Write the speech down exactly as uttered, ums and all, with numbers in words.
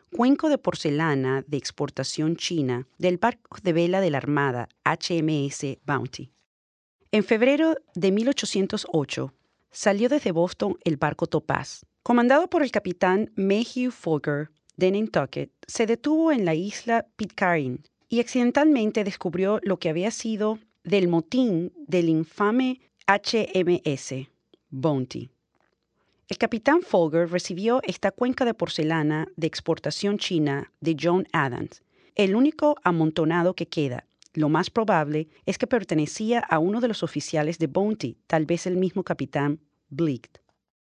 cuenco de porcelana de exportación china del barco de vela de la Armada H M S Bounty. En febrero de mil ochocientos ocho salió desde Boston el barco Topaz. Comandado por el capitán Mayhew Folger de Nantucket, se detuvo en la isla Pitcairn y accidentalmente descubrió lo que había sido del motín del infame H M S Bounty. El capitán Folger recibió esta cuenca de porcelana de exportación china de John Adams, el único amontonado que queda. Lo más probable es que pertenecía a uno de los oficiales de Bounty, tal vez el mismo capitán Bleak.